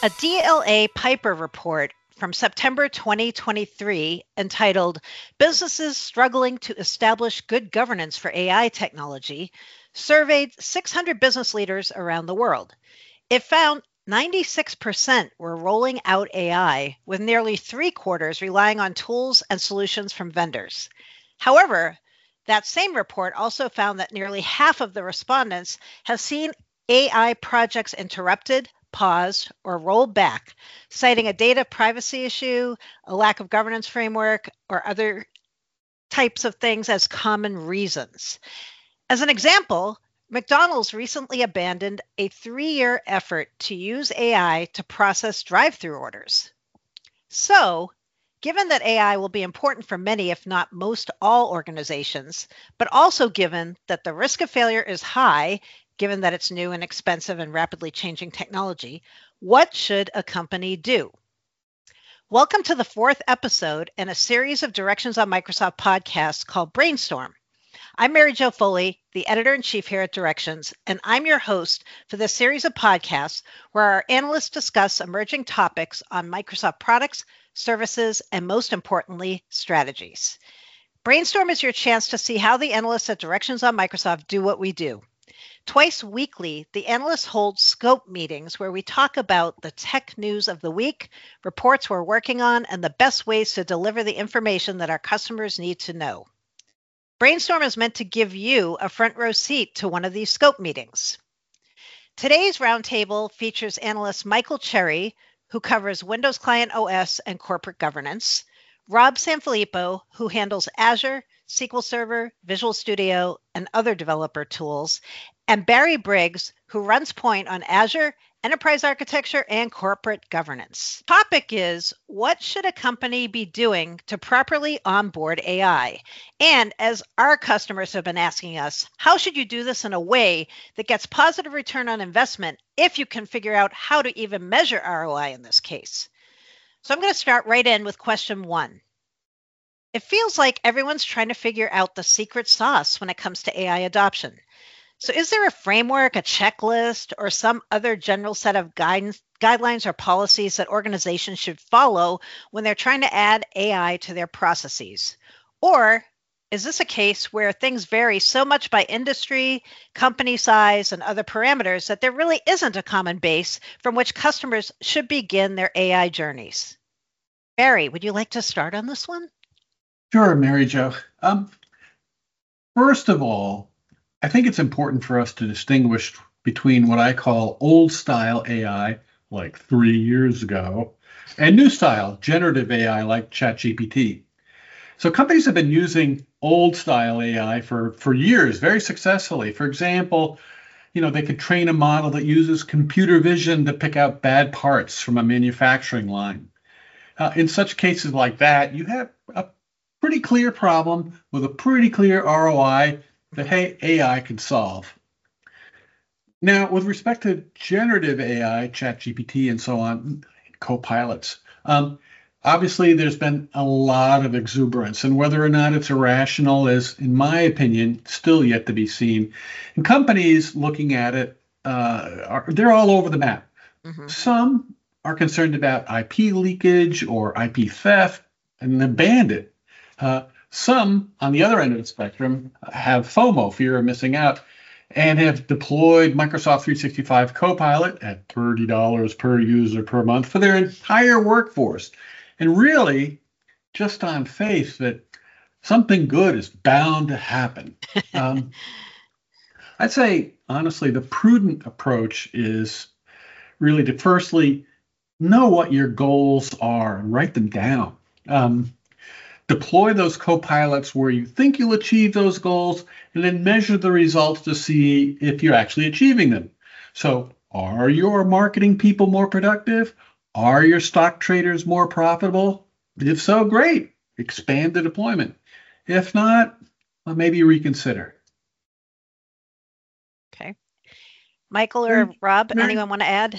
A DLA Piper report from September 2023 entitled Businesses Struggling to Establish Good Governance for AI Technology surveyed 600 business leaders around the world. It found 96% were rolling out AI, with nearly three-quarters relying on tools and solutions from vendors. However, that same report also found that nearly half of the respondents have seen AI projects interrupted, paused, or rolled back, citing a data privacy issue, a lack of governance framework, or other types of things as common reasons. As an example, McDonald's recently abandoned a 3-year effort to use AI to process drive-through orders. So, given that AI will be important for many, if not most all organizations, but also given that the risk of failure is high, given that it's new and expensive and rapidly changing technology, what should a company do? Welcome to the 4th episode in a series of Directions on Microsoft podcasts called Brainstorm. I'm Mary Jo Foley, the editor-in-chief here at Directions, and I'm your host for this series of podcasts where our analysts discuss emerging topics on Microsoft products, services, and most importantly, strategies. Brainstorm is your chance to see how the analysts at Directions on Microsoft do what we do. Twice weekly, the analysts hold scope meetings where we talk about the tech news of the week, reports we're working on, and the best ways to deliver the information that our customers need to know. Brainstorm is meant to give you a front row seat to one of these scope meetings. Today's roundtable features analyst Michael Cherry, who covers Windows Client OS and corporate governance, Rob Sanfilippo, who handles Azure, SQL Server, Visual Studio, and other developer tools, and Barry Briggs, who runs Point on Azure, enterprise architecture, and corporate governance. Topic is, what should a company be doing to properly onboard AI? And as our customers have been asking us, how should you do this in a way that gets positive return on investment if you can figure out how to even measure ROI in this case? So I'm going to start right in with question 1. It feels like everyone's trying to figure out the secret sauce when it comes to AI adoption. So is there a framework, a checklist, or some other general set of guidelines or policies that organizations should follow when they're trying to add AI to their processes? Or is this a case where things vary so much by industry, company size, and other parameters that there really isn't a common base from which customers should begin their AI journeys? Barry, would you like to start on this one? Sure, Mary Jo. First of all, I think it's important for us to distinguish between what I call old style AI, like 3 years ago, and new style generative AI, like ChatGPT. So companies have been using old style AI for years, very successfully. For example, they could train a model that uses computer vision to pick out bad parts from a manufacturing line. In such cases like that, you have a pretty clear problem with a pretty clear ROI that, hey, AI can solve. Now, with respect to generative AI, ChatGPT and so on, co-pilots, obviously there's been a lot of exuberance, and whether or not it's irrational is, in my opinion, still yet to be seen. And companies looking at it, they're all over the map. Mm-hmm. Some are concerned about IP leakage or IP theft, and then banned it. Some, on the other end of the spectrum, have FOMO, fear of missing out, and have deployed Microsoft 365 Copilot at $30 per user per month for their entire workforce. And really, just on faith that something good is bound to happen. I'd say, honestly, the prudent approach is really to firstly know what your goals are and write them down. Deploy those co-pilots where you think you'll achieve those goals, and then measure the results to see if you're actually achieving them. So, are your marketing people more productive? Are your stock traders more profitable? If so, great. Expand the deployment. If not, well, maybe reconsider. Okay. Michael or Rob, anyone want to add?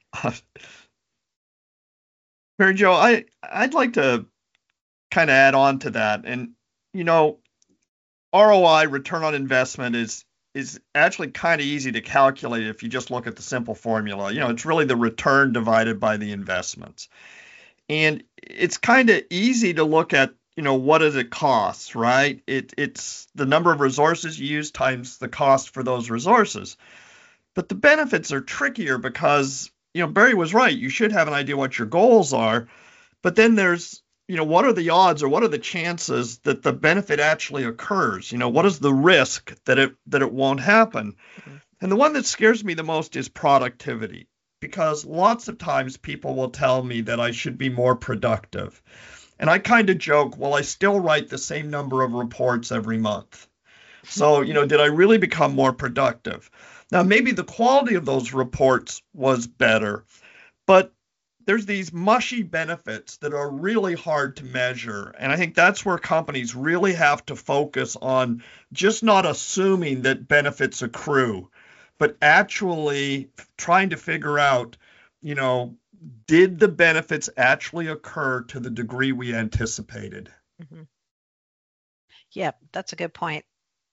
Mary Jo, I'd like to kind of add on to that. And, ROI, return on investment, is is actually kind of easy to calculate if you just look at the simple formula. It's really the return divided by the investments. And it's kind of easy to look at, what does it cost, right? It's the number of resources you use times the cost for those resources. But the benefits are trickier because, Barry was right. You should have an idea what your goals are. But then there's, what are the odds or what are the chances that the benefit actually occurs? What is the risk that it won't happen? Mm-hmm. And the one that scares me the most is productivity, because lots of times people will tell me that I should be more productive. And I kind of joke, well, I still write the same number of reports every month. So, did I really become more productive? Now, maybe the quality of those reports was better, but there's these mushy benefits that are really hard to measure. And I think that's where companies really have to focus on just not assuming that benefits accrue, but actually trying to figure out, did the benefits actually occur to the degree we anticipated? Mm-hmm. Yeah, that's a good point.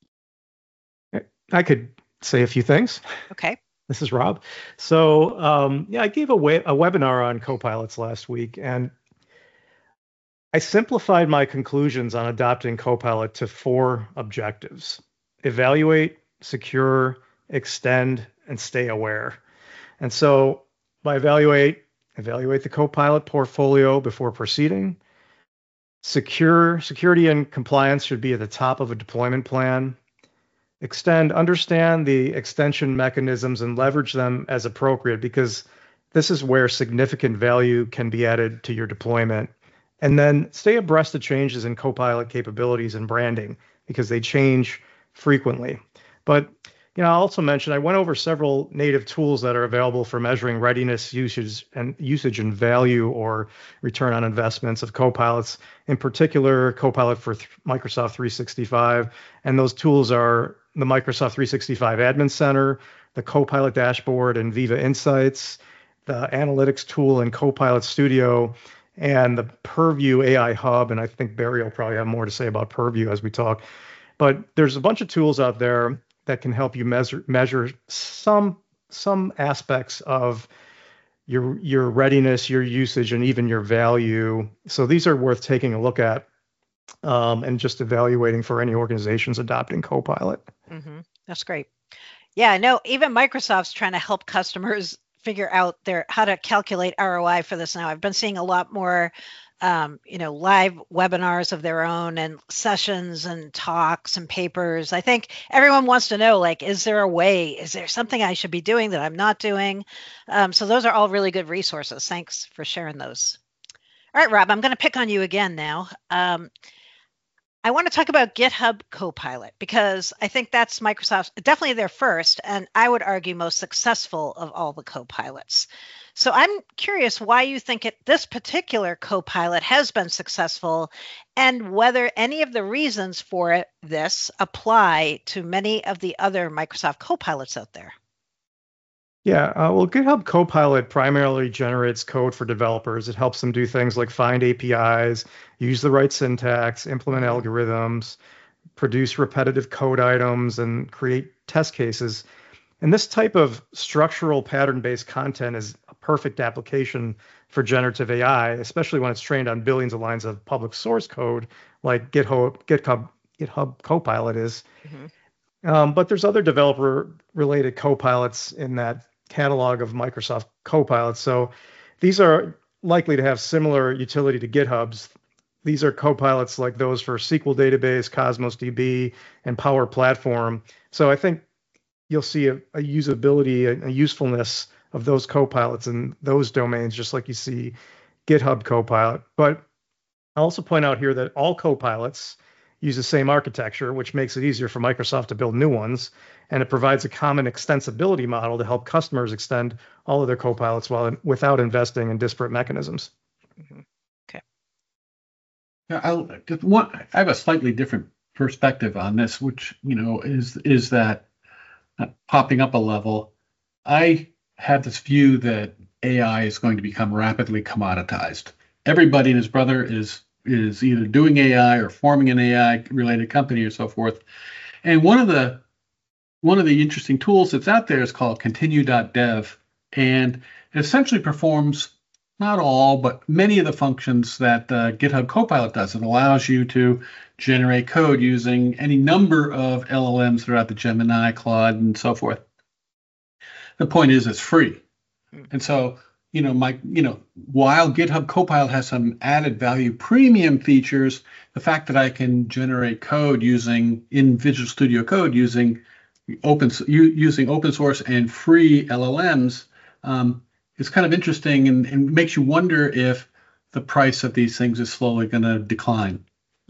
I could say a few things. Okay. This is Rob. So, I gave a webinar on copilots last week, and I simplified my conclusions on adopting Copilot to 4 objectives: evaluate, secure, extend, and stay aware. And so by evaluate the Copilot portfolio before proceeding. Security and compliance should be at the top of a deployment plan. Understand the extension mechanisms and leverage them as appropriate, because this is where significant value can be added to your deployment. And then stay abreast of changes in Copilot capabilities and branding, because they change frequently. But I also mentioned I went over several native tools that are available for measuring readiness, usage and value, or return on investments of Copilots. In particular, Copilot for Microsoft 365, and those tools are the Microsoft 365 Admin Center, the Copilot Dashboard and Viva Insights, the Analytics tool in Copilot Studio, and the Purview AI Hub. And I think Barry will probably have more to say about Purview as we talk. But there's a bunch of tools out there that can help you measure some aspects of your readiness, your usage, and even your value. So these are worth taking a look at and just evaluating for any organizations adopting Copilot. Mm-hmm. That's great. Yeah, I know even Microsoft's trying to help customers figure out how to calculate ROI for this now. I've been seeing a lot more live webinars of their own and sessions and talks and papers. I think everyone wants to know, is there a way? Is there something I should be doing that I'm not doing? So those are all really good resources. Thanks for sharing those. All right, Rob, I'm going to pick on you again now. I want to talk about GitHub Copilot, because I think that's Microsoft's definitely their first, and I would argue most successful of all the Copilots. So I'm curious why you think this particular Copilot has been successful, and whether any of the reasons for this apply to many of the other Microsoft Copilots out there. Yeah, well, GitHub Copilot primarily generates code for developers. It helps them do things like find APIs, use the right syntax, implement algorithms, produce repetitive code items, and create test cases. And this type of structural pattern-based content is a perfect application for generative AI, especially when it's trained on billions of lines of public source code like GitHub Copilot is. Mm-hmm. But there's other developer-related Copilots in that catalog of Microsoft Copilots. So these are likely to have similar utility to GitHub's. These are Copilots like those for SQL Database, Cosmos DB, and Power Platform. So I think you'll see a usability, a usefulness of those Copilots in those domains, just like you see GitHub Copilot. But I'll also point out here that all Copilots use the same architecture, which makes it easier for Microsoft to build new ones. And it provides a common extensibility model to help customers extend all of their Copilots without investing in disparate mechanisms. Mm-hmm. Okay. Yeah, I have a slightly different perspective on this, which is that popping up a level. I have this view that AI is going to become rapidly commoditized. Everybody and his brother is either doing AI or forming an AI related company or so forth. And one of the one of the interesting tools that's out there is called continue.dev, and it essentially performs not all, but many of the functions that GitHub Copilot does. It allows you to generate code using any number of LLMs throughout the Gemini, Claude, and so forth. The point is, it's free. And so, while GitHub Copilot has some added value premium features, the fact that I can generate code in Visual Studio Code using open source and free LLMs is kind of interesting and makes you wonder if the price of these things is slowly going to decline.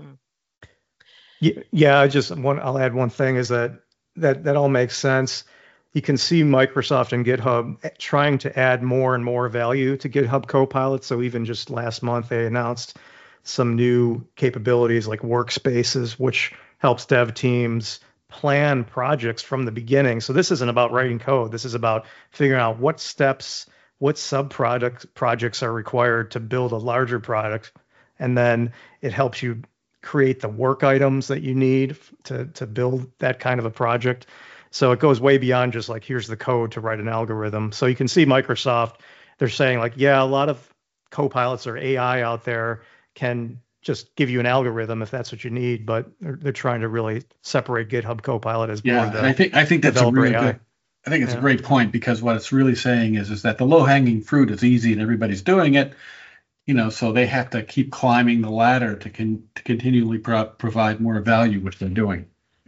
Yeah, I'll add one thing is that all makes sense. You can see Microsoft and GitHub trying to add more and more value to GitHub Copilot. So even just last month, they announced some new capabilities like workspaces, which helps dev teams plan projects from the beginning. So this isn't about writing code. This is about figuring out what steps, what projects are required to build a larger product. And then it helps you create the work items that you need to build that kind of a project. So it goes way beyond just like, here's the code to write an algorithm. So you can see Microsoft, they're saying like, yeah, a lot of copilots or AI out there can just give you an algorithm if that's what you need, but they're trying to really separate GitHub Copilot as more of the I think that's a really good. I think it's a great point, because what it's really saying is that the low-hanging fruit is easy and everybody's doing it, so they have to keep climbing the ladder to continually provide more value, which they're doing.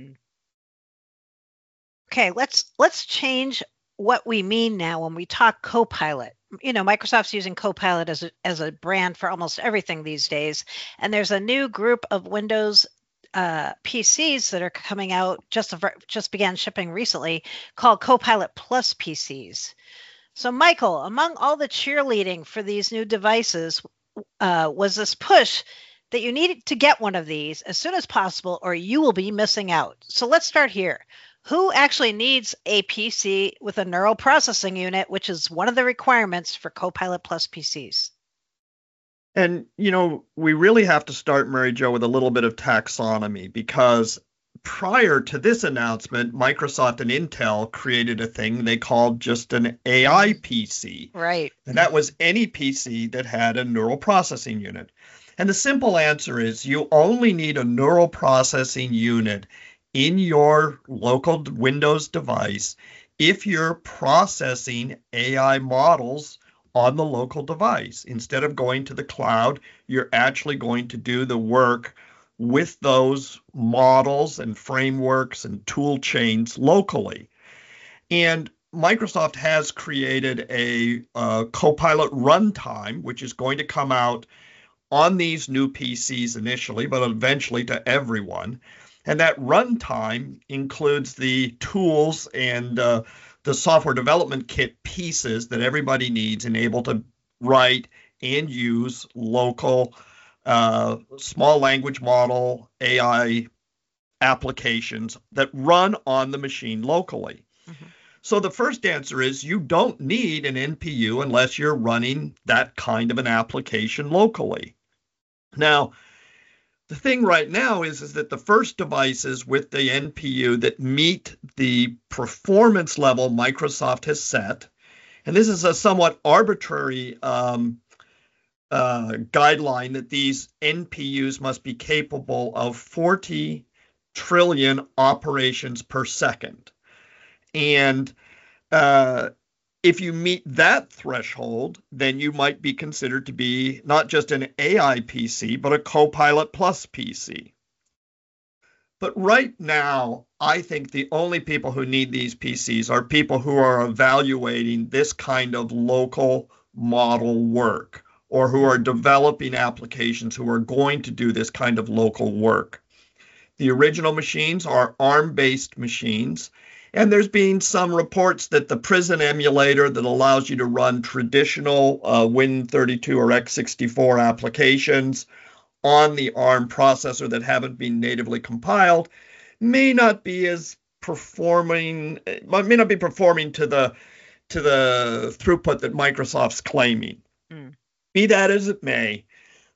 Okay, let's change what we mean now when we talk Copilot. Microsoft's using Copilot as a brand for almost everything these days, and there's a new group of Windows PCs that are coming out, just began shipping recently, called Copilot Plus PCs. So, Michael, among all the cheerleading for these new devices, was this push that you need to get one of these as soon as possible, or you will be missing out. So let's start here. Who actually needs a PC with a neural processing unit, which is one of the requirements for Copilot Plus PCs? And, we really have to start, Mary Jo, with a little bit of taxonomy, because prior to this announcement, Microsoft and Intel created a thing they called just an AI PC. Right. And that was any PC that had a neural processing unit. And the simple answer is you only need a neural processing unit in your local Windows device if you're processing AI models on the local device. Instead of going to the cloud, you're actually going to do the work with those models and frameworks and tool chains locally. And Microsoft has created a Copilot runtime, which is going to come out on these new PCs initially, but eventually to everyone. And that runtime includes the tools and the software development kit pieces that everybody needs and able to write and use local small language model AI applications that run on the machine locally. Mm-hmm. So the first answer is you don't need an NPU unless you're running that kind of an application locally. Now, the thing right now is that the first devices with the NPU that meet the performance level Microsoft has set, and this is a somewhat arbitrary guideline that these NPUs must be capable of 40 trillion operations per second. And if you meet that threshold, then you might be considered to be not just an AI PC, but a Copilot Plus PC. But right now, I think the only people who need these PCs are people who are evaluating this kind of local model work, or who are developing applications who are going to do this kind of local work. The original machines are ARM-based machines. And there's been some reports that the Prison emulator that allows you to run traditional Win32 or x64 applications on the ARM processor that haven't been natively compiled may not be performing to the throughput that Microsoft's claiming. Be that as it may,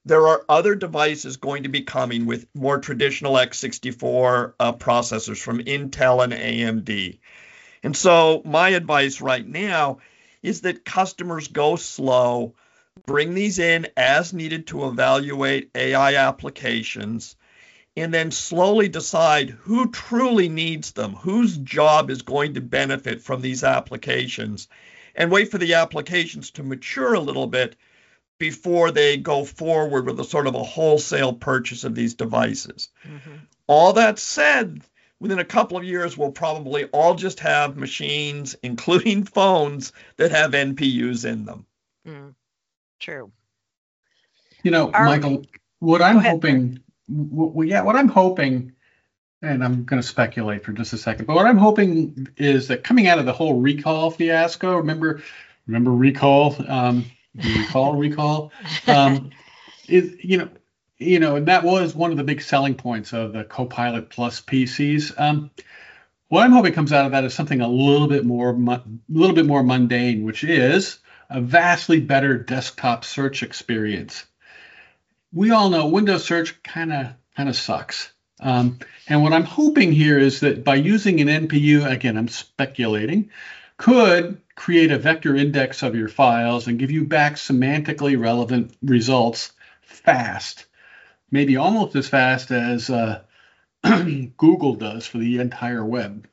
there are other devices going to be coming with more traditional x64 processors from Intel and AMD. And so my advice right now is that customers go slow, bring these in as needed to evaluate AI applications, and then slowly decide who truly needs them, whose job is going to benefit from these applications, and wait for the applications to mature a little bit before they go forward with a sort of a wholesale purchase of these devices. Mm-hmm. All that said, within a couple of years, we'll probably all just have machines, including phones, that have NPUs in them. True. Michael, what I'm hoping, what I'm hoping, and I'm going to speculate for just a second, but what I'm hoping is that coming out of the whole recall fiasco, remember recall, recall, is, and that was one of the big selling points of the Copilot Plus PCs. What I'm hoping comes out of that is something a little bit more mundane, which is a vastly better desktop search experience. We all know Windows search kind of sucks. And what I'm hoping here is that by using an NPU, again, I'm speculating, could create a vector index of your files and give you back semantically relevant results fast, maybe almost as fast as Google does for the entire web.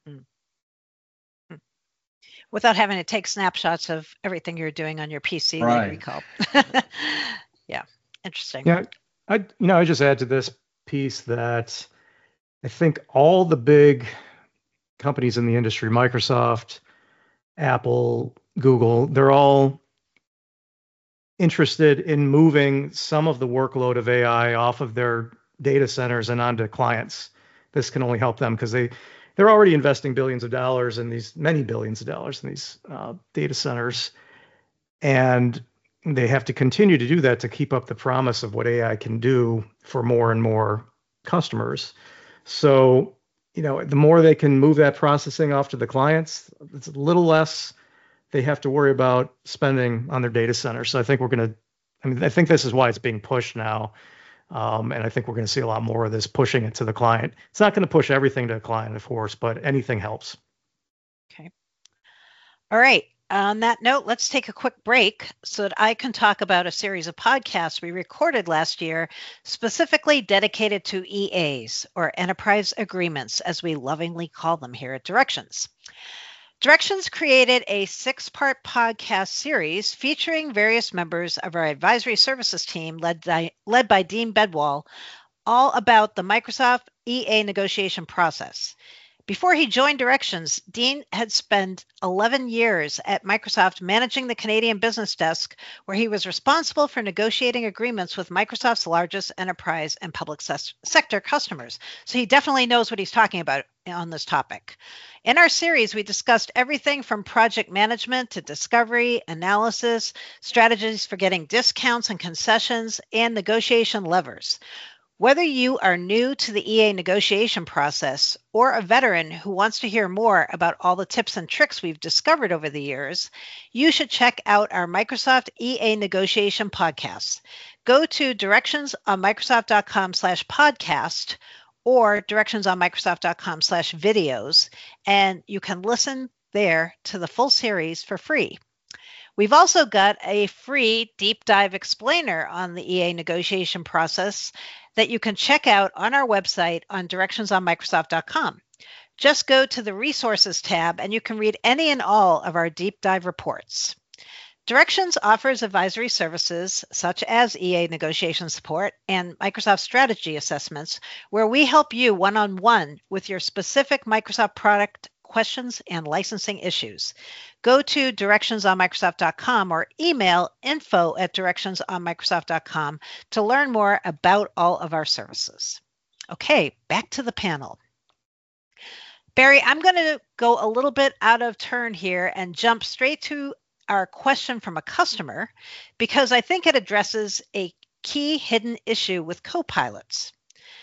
Without having to take snapshots of everything you're doing on your PC, right. Like recall. Yeah, interesting. Yeah, I just add to this piece that I think all the big companies in the industry, Microsoft, Apple, Google, they're all interested in moving some of the workload of AI off of their data centers and onto clients. This can only help them because they're already investing billions of dollars in these, many billions of dollars in these data centers. And they have to continue to do that to keep up the promise of what AI can do for more and more customers. So, the more they can move that processing off to the clients, it's a little less they have to worry about spending on their data center. So I think I think this is why it's being pushed now. And I think we're going to see a lot more of this pushing it to the client. It's not going to push everything to the client, of course, but anything helps. Okay. All right. On that note, let's take a quick break so that I can talk about a series of podcasts we recorded last year, specifically dedicated to EAs, or Enterprise Agreements, as we lovingly call them here at Directions. Directions created a 6-part podcast series featuring various members of our advisory services team led by Dean Bedwall, all about the Microsoft EA negotiation process. Before he joined Directions, Dean had spent 11 years at Microsoft managing the Canadian business desk, where he was responsible for negotiating agreements with Microsoft's largest enterprise and public sector customers. So he definitely knows what he's talking about on this topic. In our series, we discussed everything from project management to discovery, analysis, strategies for getting discounts and concessions, and negotiation levers. Whether you are new to the EA negotiation process or a veteran who wants to hear more about all the tips and tricks we've discovered over the years, you should check out our Microsoft EA negotiation podcast. Go to directionsonmicrosoft.com/podcast or directionsonmicrosoft.com/videos, and you can listen there to the full series for free. We've also got a free deep dive explainer on the EA negotiation process that you can check out on our website on directionsonmicrosoft.com. Just go to the resources tab and you can read any and all of our deep dive reports. Directions offers advisory services such as EA negotiation support and Microsoft strategy assessments, where we help you one-on-one with your specific Microsoft product questions and licensing issues. Go to directionsonmicrosoft.com or email info@directionsonmicrosoft.com to learn more about all of our services. Okay, back to the panel. Barry, I'm going to go a little bit out of turn here and jump straight to our question from a customer, because I think it addresses a key hidden issue with copilots.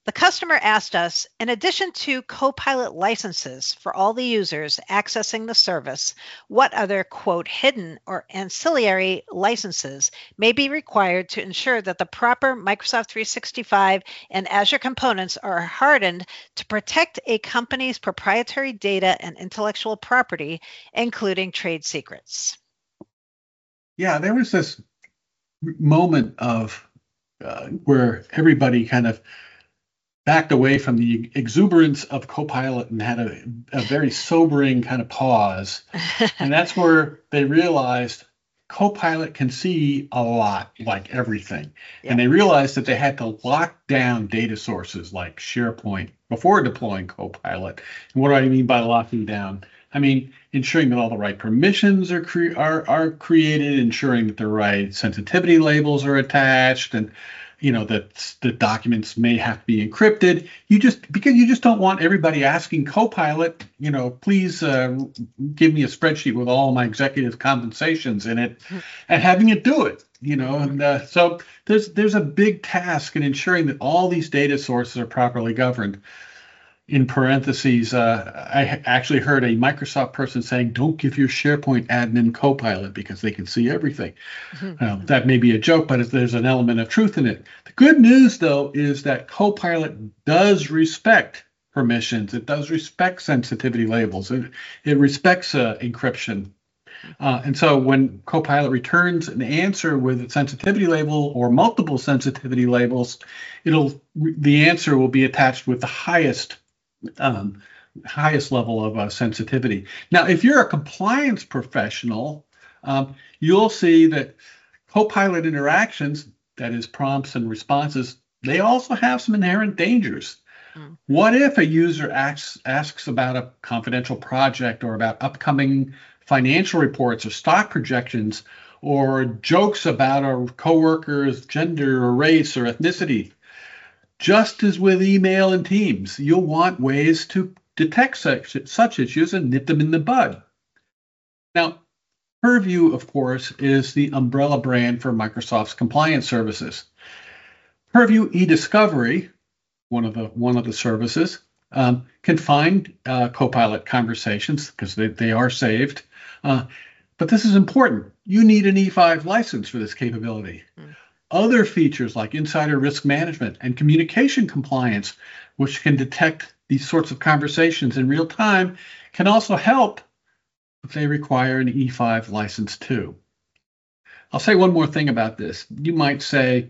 The customer asked us, in addition to Copilot licenses for all the users accessing the service, what other, quote, hidden or ancillary licenses may be required to ensure that the proper Microsoft 365 and Azure components are hardened to protect a company's proprietary data and intellectual property, including trade secrets. Yeah, there was this moment of where everybody kind of backed away from the exuberance of Copilot and had a very sobering kind of pause. And that's where they realized Copilot can see a lot, like everything. Yep. And they realized that they had to lock down data sources like SharePoint before deploying Copilot. And what do I mean by locking down? I mean, ensuring that all the right permissions are created, ensuring that the right sensitivity labels are attached, and that the documents may have to be encrypted. Because you just don't want everybody asking Copilot, please give me a spreadsheet with all my executive compensations in it, and having it do it. And so there's a big task in ensuring that all these data sources are properly governed. In parentheses, I actually heard a Microsoft person saying, don't give your SharePoint admin Copilot because they can see everything. That may be a joke, but there's an element of truth in it. The good news, though, is that Copilot does respect permissions. It does respect sensitivity labels. It respects encryption. And so when Copilot returns an answer with a sensitivity label or multiple sensitivity labels, the answer will be attached with the highest level of sensitivity. Now, if you're a compliance professional, you'll see that Copilot interactions, that is prompts and responses, they also have some inherent dangers. What if a user asks about a confidential project or about upcoming financial reports or stock projections, or jokes about a coworker's gender or race or ethnicity? Just as with email and Teams, you'll want ways to detect such issues and nip them in the bud. Now, Purview, of course, is the umbrella brand for Microsoft's compliance services. Purview eDiscovery, one of the services, can find Copilot conversations because they are saved. But this is important. You need an E5 license for this capability. Other features like insider risk management and communication compliance, which can detect these sorts of conversations in real time, can also help, but they require an E5 license too. I'll say one more thing about this. You might say,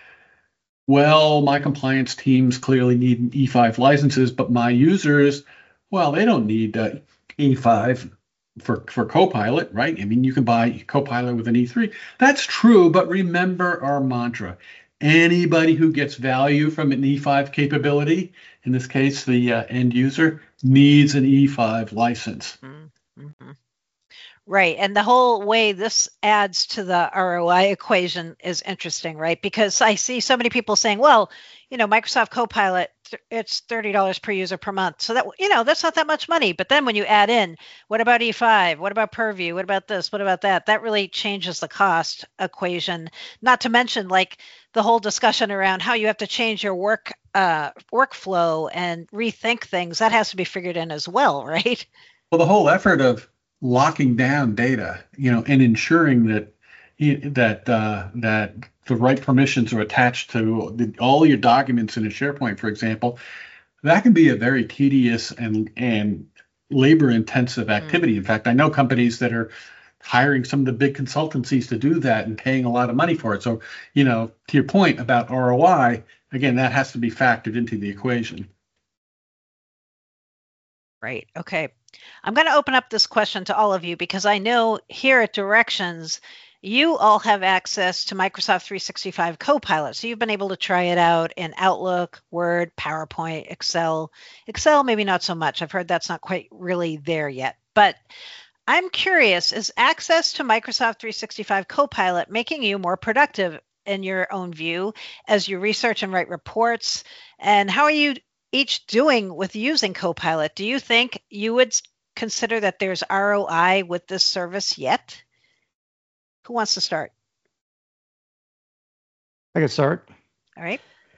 well, my compliance teams clearly need E5 licenses, but my users, well, they don't need E5 for Copilot, right? I mean, you can buy Copilot with an E3. That's true, but remember our mantra. Anybody who gets value from an E5 capability, in this case, the end user, needs an E5 license. Mm-hmm. Right. And the whole way this adds to the ROI equation is interesting, right? Because I see so many people saying, well, Microsoft Copilot, it's $30 per user per month. So that, that's not that much money. But then when you add in, what about E5? What about Purview? What about this? What about that? That really changes the cost equation. Not to mention like the whole discussion around how you have to change your workflow and rethink things. That has to be figured in as well, right? Well, the whole effort of locking down data, and ensuring that the right permissions are attached to all your documents in a SharePoint, for example, that can be a very tedious and labor-intensive activity. In fact, I know companies that are hiring some of the big consultancies to do that and paying a lot of money for it. So, to your point about ROI, again, that has to be factored into the equation. Right. Okay. I'm going to open up this question to all of you because I know here at Directions, you all have access to Microsoft 365 Copilot. So you've been able to try it out in Outlook, Word, PowerPoint, Excel. Excel, maybe not so much. I've heard that's not quite really there yet. But I'm curious, is access to Microsoft 365 Copilot making you more productive in your own view as you research and write reports? And how are you each doing with using Copilot? Do you think you would consider that there's ROI with this service yet? Who wants to start? I can start. All right.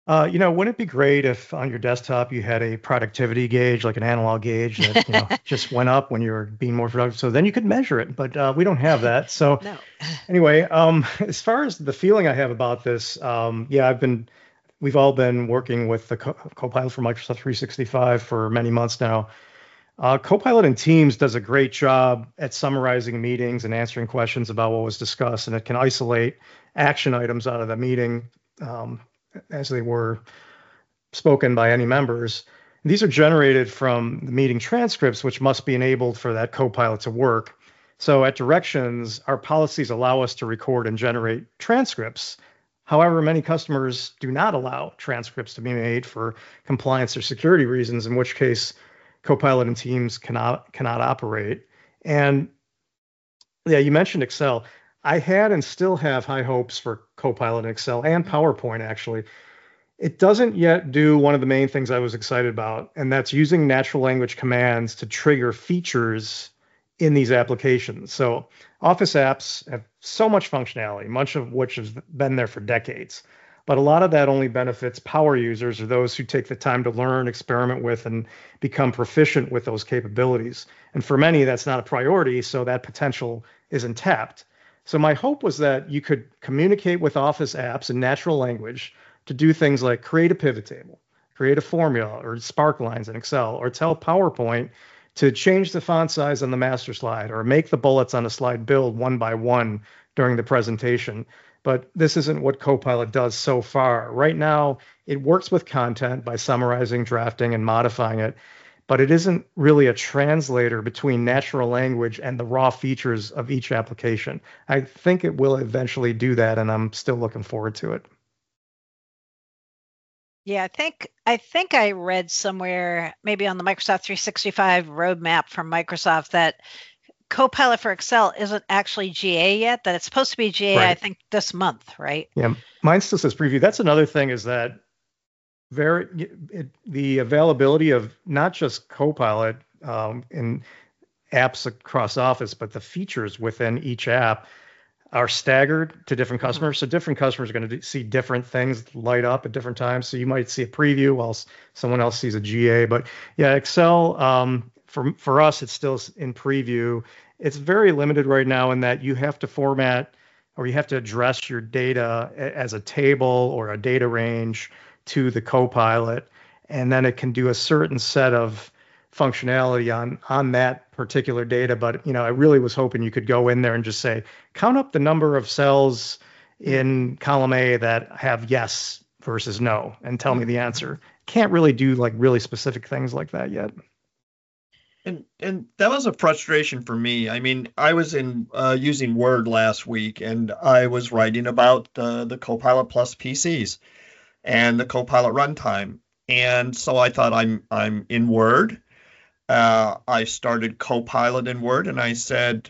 Wouldn't it be great if on your desktop you had a productivity gauge, like an analog gauge that, just went up when you were being more productive? So then you could measure it, but we don't have that. So No. anyway, as far as the feeling I have about this, we've all been working with the Copilot for Microsoft 365 for many months now. Copilot in Teams does a great job at summarizing meetings and answering questions about what was discussed, and it can isolate action items out of the meeting as they were spoken by any members. These are generated from the meeting transcripts, which must be enabled for that Copilot to work. So at Directions, our policies allow us to record and generate transcripts. However, many customers do not allow transcripts to be made for compliance or security reasons, in which case Copilot and Teams cannot operate. And yeah, you mentioned Excel. I had and still have high hopes for Copilot in Excel and PowerPoint, actually. It doesn't yet do one of the main things I was excited about, and that's using natural language commands to trigger features in these applications. So Office apps have so much functionality, much of which has been there for decades. But a lot of that only benefits power users or those who take the time to learn, experiment with, and become proficient with those capabilities. And for many, that's not a priority, so that potential isn't tapped. So my hope was that you could communicate with Office apps in natural language to do things like create a pivot table, create a formula, or spark lines in Excel, or tell PowerPoint to change the font size on the master slide, or make the bullets on a slide build one by one during the presentation. But this isn't what Copilot does so far. Right now, it works with content by summarizing, drafting, and modifying it, but it isn't really a translator between natural language and the raw features of each application. I think it will eventually do that, and I'm still looking forward to it. Yeah, I think I read somewhere, maybe on the Microsoft 365 roadmap from Microsoft, that Copilot for Excel isn't actually GA yet, that it's supposed to be GA, Right. I think, this month, right? Yeah, mine still says preview. That's another thing, is that the availability of not just Copilot in apps across Office, but the features within each app are staggered to different customers. So different customers are going to see different things light up at different times. So you might see a preview while someone else sees a GA. But yeah, Excel, for us, it's still in preview. It's very limited right now in that you have to format, or you have to address your data as a table or a data range to the Copilot, and then it can do a certain set of functionality on that particular data. But I really was hoping you could go in there and just say, count up the number of cells in column A that have yes versus no, and tell me the answer. Can't really do like really specific things like that yet. And that was a frustration for me. I mean, I was using Word last week, and I was writing about the Copilot Plus PCs and the Copilot runtime. And so I thought, I'm in Word. I started Copilot in Word, and I said,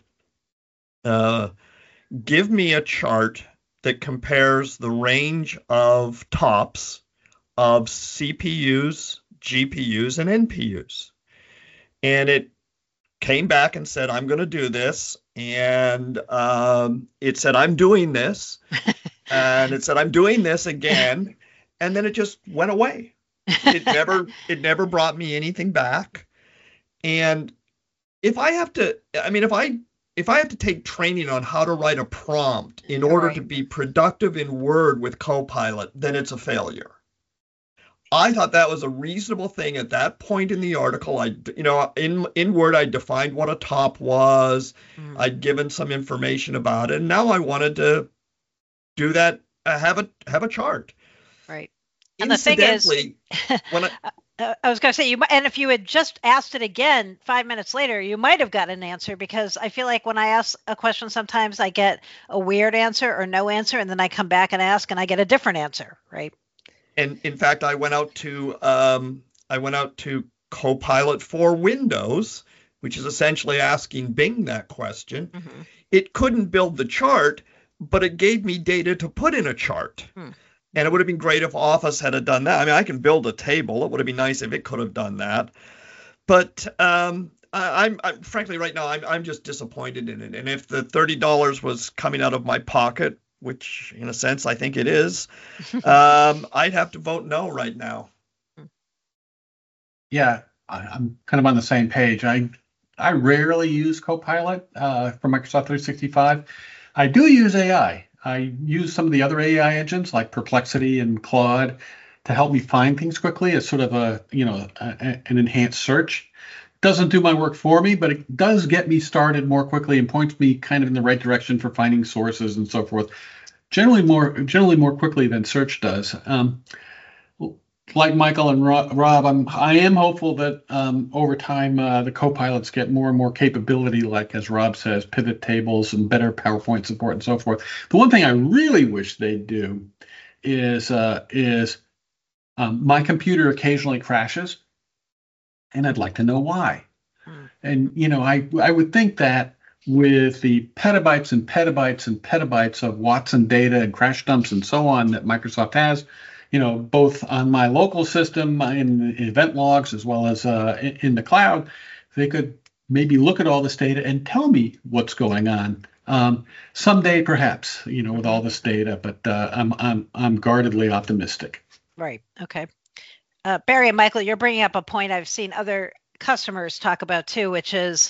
give me a chart that compares the range of TOPS of CPUs, GPUs, and NPUs. And it came back and said, I'm going to do this. And it said, I'm doing this. And it said, I'm doing this again. And then it just went away. It never brought me anything back. And if I have to take training on how to write a prompt in order to be productive in Word with Copilot, then it's a failure. I thought that was a reasonable thing at that point in the article. In Word, I defined what a top was. I'd given some information about it. And now I wanted to do that, have a chart. Right. And the thing is, when I was going to say, and if you had just asked it again 5 minutes later, you might have got an answer, because I feel like when I ask a question, sometimes I get a weird answer or no answer, and then I come back and ask, and I get a different answer, right? And in fact, I went out to Copilot for Windows, which is essentially asking Bing that question. Mm-hmm. It couldn't build the chart, but it gave me data to put in a chart. And it would have been great if Office had done that. I mean, I can build a table. It would have been nice if it could have done that. But I'm frankly right now, I'm just disappointed in it. And if the $30 was coming out of my pocket, which in a sense I think it is, I'd have to vote no right now. Yeah, I'm kind of on the same page. I rarely use Copilot for Microsoft 365. I do use AI. I use some of the other AI engines like Perplexity and Claude to help me find things quickly as sort of an enhanced search. Doesn't do my work for me, but it does get me started more quickly and points me kind of in the right direction for finding sources and so forth. Generally more quickly than search does. Like Michael and Rob, I am hopeful that over time the copilots get more and more capability, like as Rob says, pivot tables and better PowerPoint support and so forth. The one thing I really wish they'd do is my computer occasionally crashes, and I'd like to know why. And I would think that with the petabytes and petabytes and petabytes of Watson data and crash dumps and so on that Microsoft has, both on my local system in event logs as well as in the cloud, they could maybe look at all this data and tell me what's going on. Someday, perhaps, with all this data, but I'm guardedly optimistic. Right. Okay. Barry and Michael, you're bringing up a point I've seen other customers talk about too, which is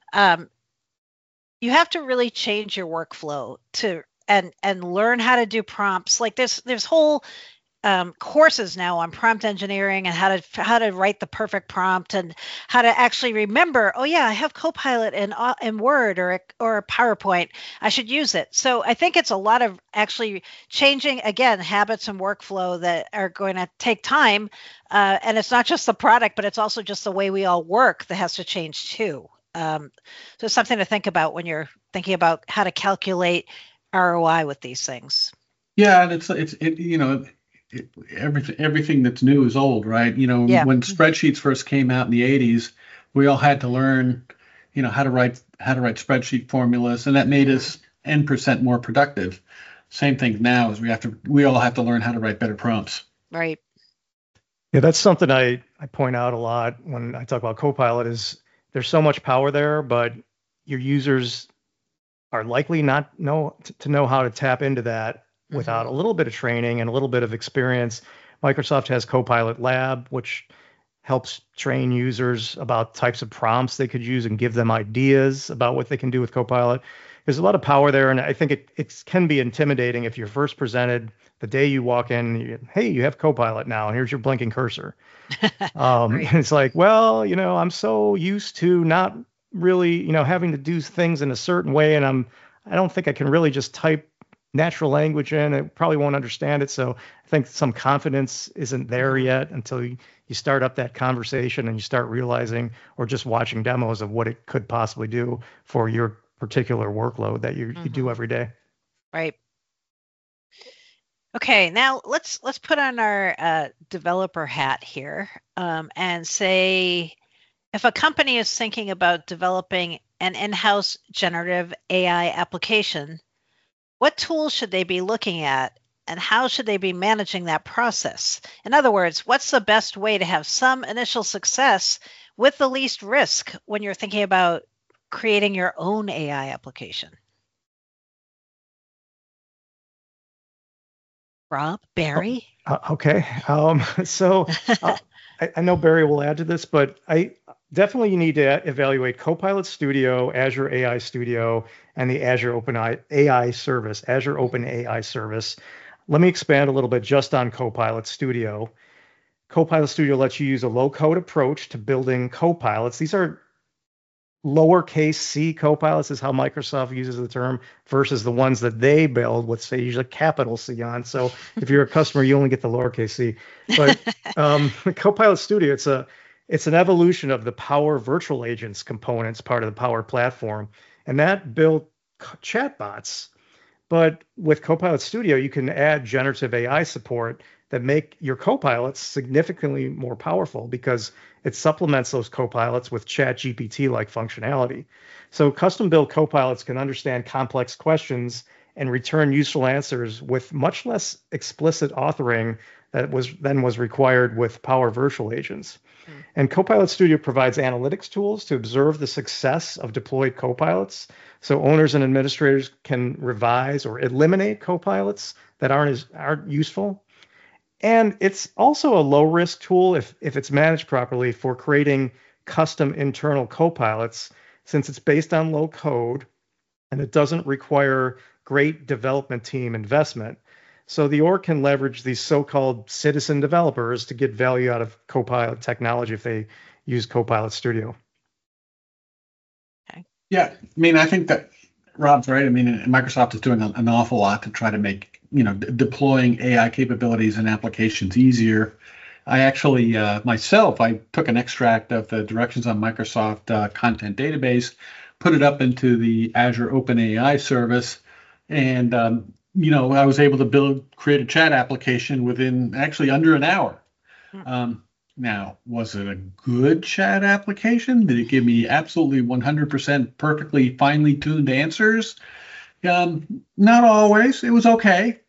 you have to really change your workflow and learn how to do prompts. Like there's whole courses now on prompt engineering and how to write the perfect prompt and how to actually remember, oh yeah, I have Copilot in Word or PowerPoint, I should use it. So I think it's a lot of actually changing, again, habits and workflow that are going to take time. And it's not just the product, but it's also just the way we all work that has to change too. So it's something to think about when you're thinking about how to calculate ROI with these things. Yeah, and everything that's new is old, right? When spreadsheets first came out in the 80s, we all had to learn, how to write spreadsheet formulas, and that made us N% more productive. Same thing now is we all have to learn how to write better prompts. Right. Yeah, that's something I point out a lot when I talk about Copilot is there's so much power there, but your users are likely not to know how to tap into that without a little bit of training and a little bit of experience. Microsoft has Copilot Lab, which helps train users about types of prompts they could use and give them ideas about what they can do with Copilot. There's a lot of power there, and I think it can be intimidating if you're first presented the day you walk in, hey, you have Copilot now, and here's your blinking cursor. Right. And it's like, well, I'm so used to not really, having to do things in a certain way, and I don't think I can really just type natural language in. I probably won't understand it. So I think some confidence isn't there yet until you start up that conversation and you start realizing or just watching demos of what it could possibly do for your particular workload that you do every day. Right. Okay, now let's put on our developer hat here and say, if a company is thinking about developing an in-house generative AI application, what tools should they be looking at and how should they be managing that process? In other words, what's the best way to have some initial success with the least risk when you're thinking about creating your own AI application? Rob, Barry? Okay. So I know Barry will add to this, but definitely you need to evaluate Copilot Studio, Azure AI Studio, and the Azure Open AI Service, Azure Open AI Service. Let me expand a little bit just on Copilot Studio. Copilot Studio lets you use a low-code approach to building copilots. These are lowercase c copilots is how Microsoft uses the term versus the ones that they build, with say usually capital C on. So if you're a customer, you only get the lowercase c. But Copilot Studio, it's an evolution of the Power Virtual Agents components, part of the Power Platform, and that built chatbots. But with Copilot Studio, you can add generative AI support that make your copilots significantly more powerful because it supplements those copilots with ChatGPT-like functionality. So custom-built copilots can understand complex questions and return useful answers with much less explicit authoring than was required with Power Virtual Agents. And Copilot Studio provides analytics tools to observe the success of deployed copilots. So owners and administrators can revise or eliminate copilots that aren't useful. And it's also a low risk tool if it's managed properly for creating custom internal copilots, since it's based on low code and it doesn't require great development team investment. So the org can leverage these so-called citizen developers to get value out of Copilot technology if they use Copilot Studio. Okay. Yeah, I mean, I think that Rob's right. I mean, Microsoft is doing an awful lot to try to make, deploying AI capabilities and applications easier. I actually, myself, I took an extract of the directions on Microsoft Content Database, put it up into the Azure OpenAI service, and I was able to create a chat application within actually under an hour. Now, was it a good chat application? Did it give me absolutely 100% perfectly finely tuned answers? Not always. It was okay.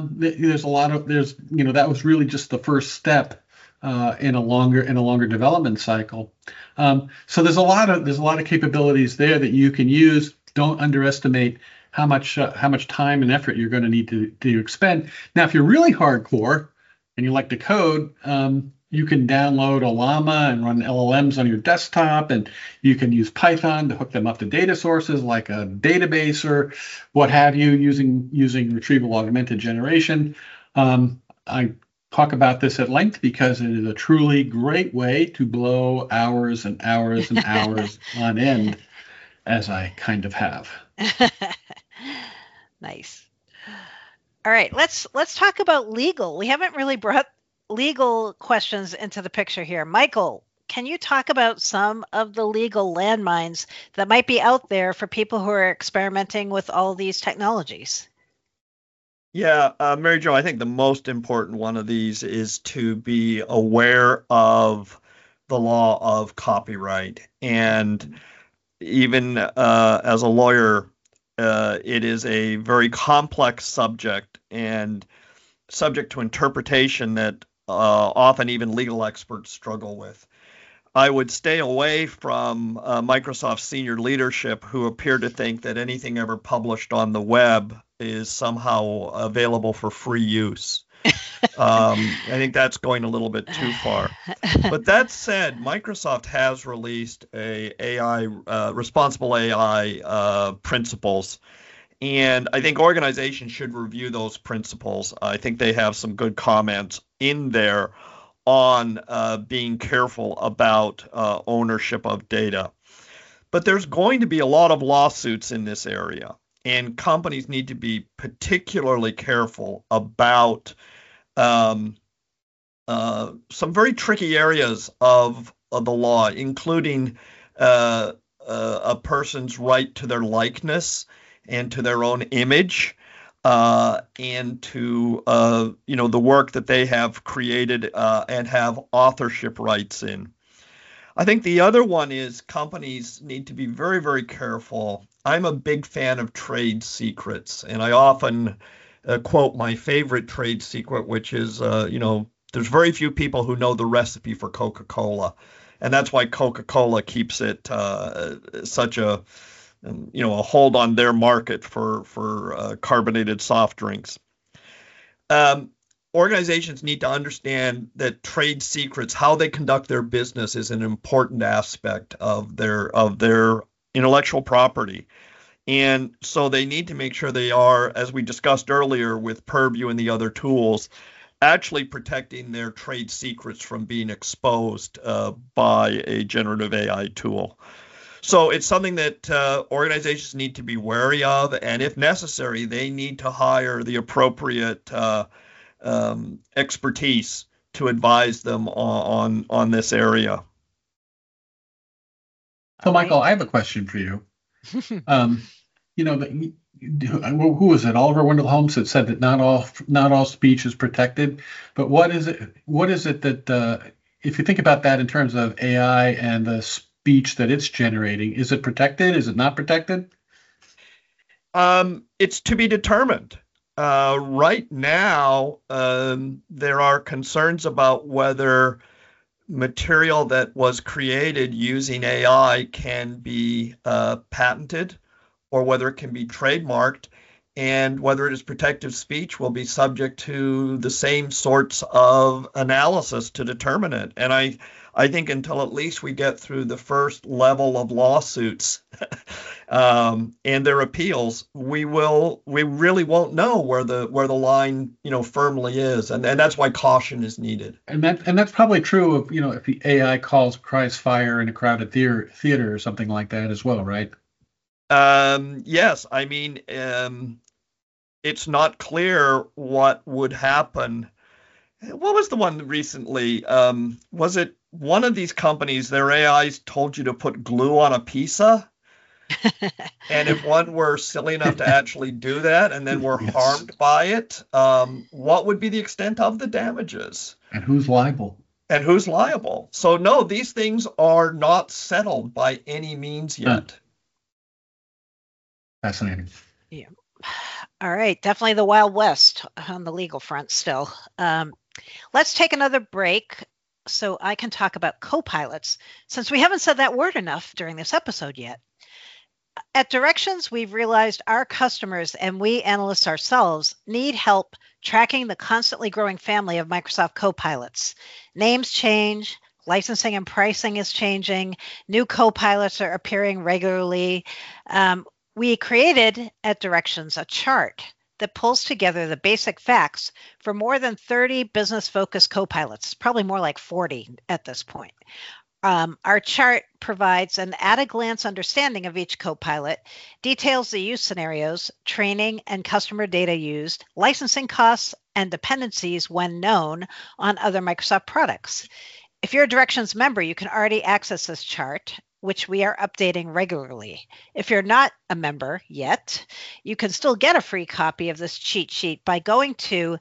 That was really just the first step in a longer development cycle. So there's a lot of capabilities there that you can use. Don't underestimate how much time and effort you're going to need to expend. Now, if you're really hardcore and you like to code, you can download a Llama and run LLMs on your desktop, and you can use Python to hook them up to data sources like a database or what have you, using retrieval augmented generation. I talk about this at length because it is a truly great way to blow hours and hours and hours on end, as I kind of have. Nice. All right, let's talk about legal. We haven't really brought legal questions into the picture here. Michael, can you talk about some of the legal landmines that might be out there for people who are experimenting with all these technologies? Yeah, Mary Jo, I think the most important one of these is to be aware of the law of copyright. And even as a lawyer, it is a very complex subject and subject to interpretation that often even legal experts struggle with. I would stay away from Microsoft's senior leadership who appear to think that anything ever published on the web is somehow available for free use. I think that's going a little bit too far. But that said, Microsoft has released responsible AI principles. And I think organizations should review those principles. I think they have some good comments in there on being careful about ownership of data. But there's going to be a lot of lawsuits in this area, and companies need to be particularly careful about some very tricky areas of the law, including a person's right to their likeness and to their own image, and to the work that they have created and have authorship rights in. I think the other one is companies need to be very, very careful. I'm a big fan of trade secrets, and I often quote my favorite trade secret, which is, there's very few people who know the recipe for Coca-Cola, and that's why Coca-Cola keeps it such a hold on their market for carbonated soft drinks. Organizations need to understand that trade secrets, how they conduct their business, is an important aspect of their intellectual property. And so they need to make sure they are, as we discussed earlier with Purview and the other tools, actually protecting their trade secrets from being exposed by a generative AI tool. So it's something that organizations need to be wary of, and if necessary, they need to hire the appropriate expertise to advise them on this area. So, Michael, I have a question for you. Who was it? Oliver Wendell Holmes that said that not all speech is protected. But what is it that if you think about that in terms of AI and the speech that it's generating, is it protected? Is it not protected? It's to be determined. Right now, there are concerns about whether material that was created using AI can be patented or whether it can be trademarked, and whether it is protected speech will be subject to the same sorts of analysis to determine it. And I think until at least we get through the first level of lawsuits and their appeals, we really won't know where the line firmly is, and that's why caution is needed. And that's probably true of if the AI cries fire in a crowded theater or something like that as well, right? Yes, I mean it's not clear what would happen. What was the one recently? Was it one of these companies, their AIs told you to put glue on a pizza? And if one were silly enough to actually do that and then were harmed by it, what would be the extent of the damages? And who's liable? So no, these things are not settled by any means yet. Fascinating. Yeah. All right. Definitely the Wild West on the legal front still. Let's take another break so I can talk about copilots, since we haven't said that word enough during this episode yet. At Directions, we've realized our customers and we analysts ourselves need help tracking the constantly growing family of Microsoft copilots. Names change, licensing and pricing is changing, new copilots are appearing regularly. We created at Directions a chart that pulls together the basic facts for more than 30 business-focused copilots, probably more like 40 at this point. Our chart provides an at-a-glance understanding of each copilot, details the use scenarios, training and customer data used, licensing costs, and dependencies when known on other Microsoft products. If you're a Directions member, you can already access this chart, which we are updating regularly. If you're not a member yet, you can still get a free copy of this cheat sheet by going to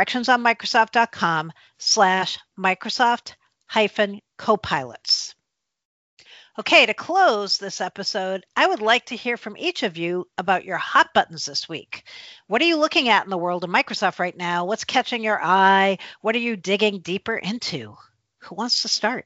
directionsonmicrosoft.com/Microsoft-copilots. Okay, to close this episode, I would like to hear from each of you about your hot buttons this week. What are you looking at in the world of Microsoft right now? What's catching your eye? What are you digging deeper into? Who wants to start?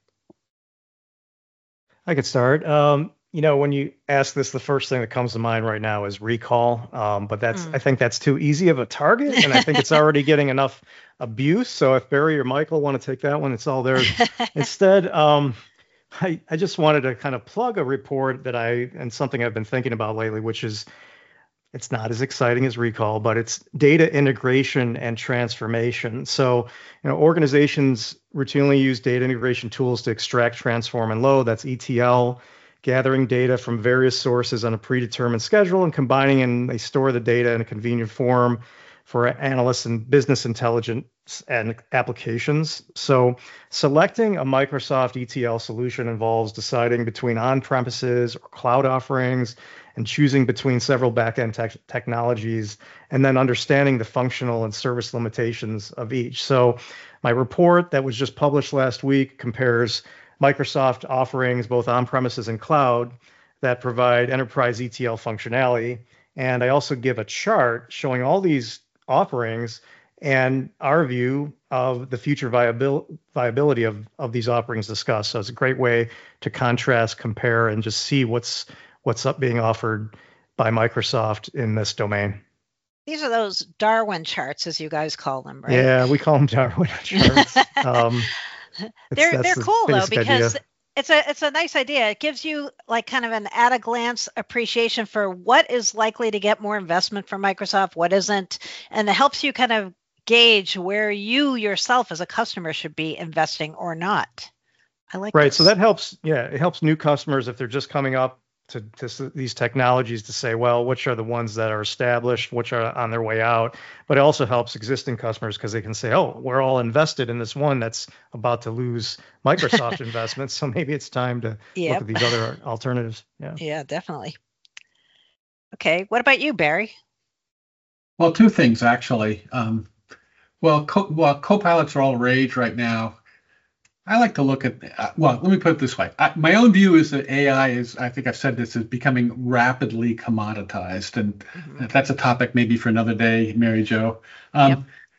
I could start. When you ask this, the first thing that comes to mind right now is recall. But I think that's too easy of a target, and I think it's already getting enough abuse. So if Barry or Michael want to take that one, it's all theirs. Instead, I just wanted to kind of plug a report and something I've been thinking about lately, which is it's not as exciting as recall, but it's data integration and transformation. So, organizations routinely use data integration tools to extract, transform, and load. That's ETL, gathering data from various sources on a predetermined schedule and combining, and they store the data in a convenient form for analysts and business intelligence and applications. So selecting a Microsoft ETL solution involves deciding between on-premises or cloud offerings and choosing between several back-end technologies, and then understanding the functional and service limitations of each. So my report that was just published last week compares Microsoft offerings, both on-premises and cloud, that provide enterprise ETL functionality. And I also give a chart showing all these offerings and our view of the future viability of these offerings discussed. So it's a great way to contrast, compare, and just see what's being offered by Microsoft in this domain. These are those Darwin charts, as you guys call them, right? Yeah, we call them Darwin charts. They're cool though, because it's a nice idea. It gives you like kind of an at a glance appreciation for what is likely to get more investment from Microsoft, what isn't, and it helps you kind of gauge where you yourself as a customer should be investing or not. I like right. this. So that helps. Yeah, it helps new customers if they're just coming up to these technologies to say, well, which are the ones that are established, which are on their way out. But it also helps existing customers because they can say, oh, we're all invested in this one that's about to lose Microsoft investments. So maybe it's time to look at these other alternatives. Yeah, definitely. Okay. What about you, Barry? Well, two things, actually. Copilots are all rage right now. I like to look at, let me put it this way. My own view is that AI is, I think I've said this, is becoming rapidly commoditized. And that's a topic maybe for another day, Mary Jo.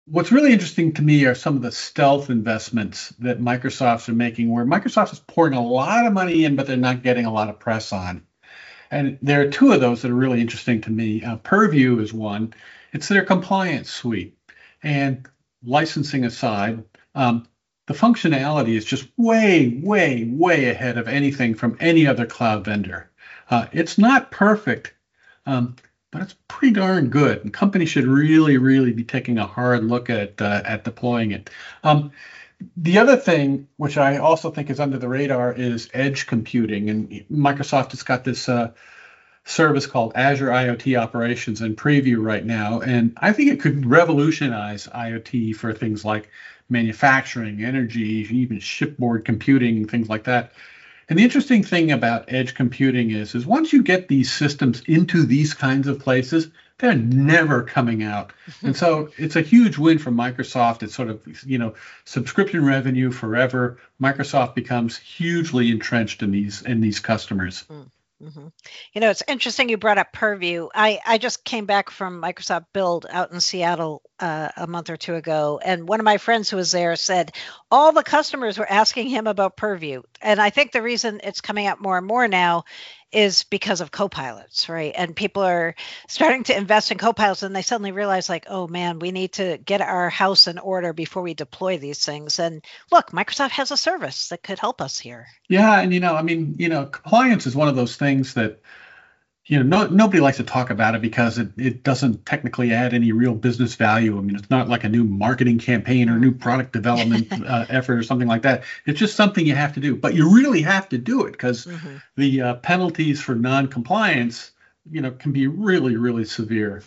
What's really interesting to me are some of the stealth investments that Microsoft's are making, where Microsoft is pouring a lot of money in, but they're not getting a lot of press on. And there are two of those that are really interesting to me. Purview is one. It's their compliance suite. And licensing aside, the functionality is just way, way, way ahead of anything from any other cloud vendor. It's not perfect, but it's pretty darn good. And companies should really, really be taking a hard look at deploying it. The other thing, which I also think is under the radar, is edge computing. And Microsoft has got this service called Azure IoT Operations in preview right now. And I think it could revolutionize IoT for things like manufacturing, energy, even shipboard computing, things like that. And the interesting thing about edge computing is once you get these systems into these kinds of places, they're never coming out. And so it's a huge win for Microsoft. It's sort of, subscription revenue forever. Microsoft becomes hugely entrenched in these customers. Mm-hmm. It's interesting you brought up Purview. I just came back from Microsoft Build out in Seattle a month or two ago, and one of my friends who was there said all the customers were asking him about Purview. And I think the reason it's coming out more and more now is because of copilots, right? And people are starting to invest in copilots, and they suddenly realize, like, oh man, we need to get our house in order before we deploy these things. And look, Microsoft has a service that could help us here. Yeah, and compliance is one of those things that nobody likes to talk about it because it doesn't technically add any real business value. I mean, it's not like a new marketing campaign or new product development effort or something like that. It's just something you have to do, but you really have to do it because the penalties for non-compliance, can be really, really severe.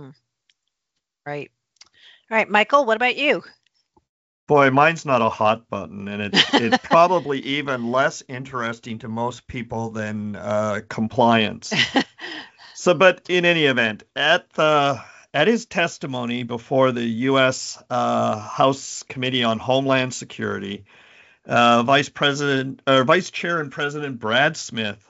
Right. All right, Michael, what about you? Boy, mine's not a hot button, and it's probably even less interesting to most people than compliance. But in any event, at his testimony before the U.S. House Committee on Homeland Security, Vice Chair and President Brad Smith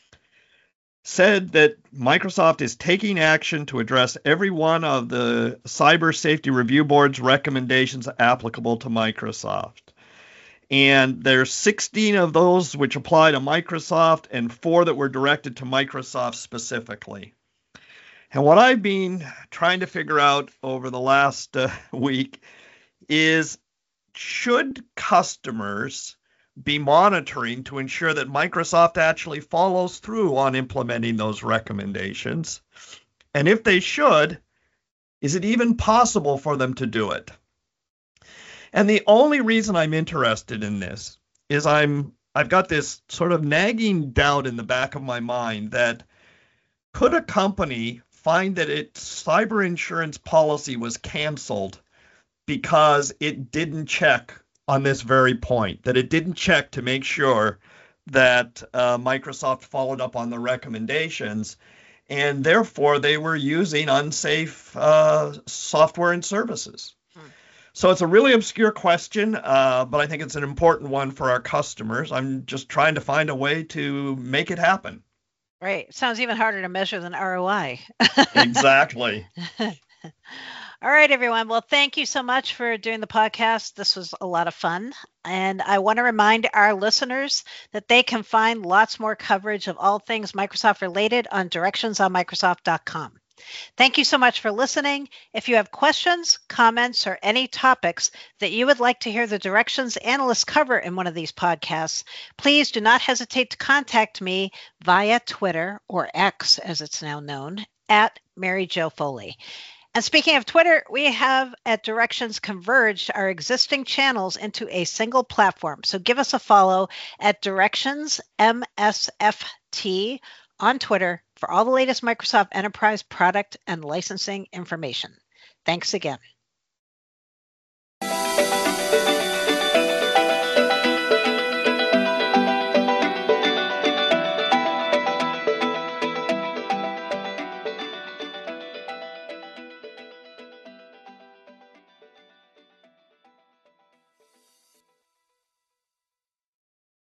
said that Microsoft is taking action to address every one of the Cyber Safety Review Board's recommendations applicable to Microsoft. And there's 16 of those which apply to Microsoft and 4 that were directed to Microsoft specifically. And what I've been trying to figure out over the last week is, should customers be monitoring to ensure that Microsoft actually follows through on implementing those recommendations? And if they should, is it even possible for them to do it? And the only reason I'm interested in this is I've got this sort of nagging doubt in the back of my mind that could a company find that its cyber insurance policy was canceled because it didn't check on this very point, that it didn't check to make sure that Microsoft followed up on the recommendations, and therefore they were using unsafe software and services. So it's a really obscure question, but I think it's an important one for our customers. I'm just trying to find a way to make it happen. Right. Sounds even harder to measure than ROI. Exactly. All right, everyone. Well, thank you so much for doing the podcast. This was a lot of fun. And I want to remind our listeners that they can find lots more coverage of all things Microsoft related on directionsonmicrosoft.com. Thank you so much for listening. If you have questions, comments, or any topics that you would like to hear the Directions analysts cover in one of these podcasts, please do not hesitate to contact me via Twitter, or X as it's now known, at Mary Jo Foley. And speaking of Twitter, we have at Directions converged our existing channels into a single platform. So give us a follow at Directions MSFT on Twitter for all the latest Microsoft Enterprise product and licensing information. Thanks again.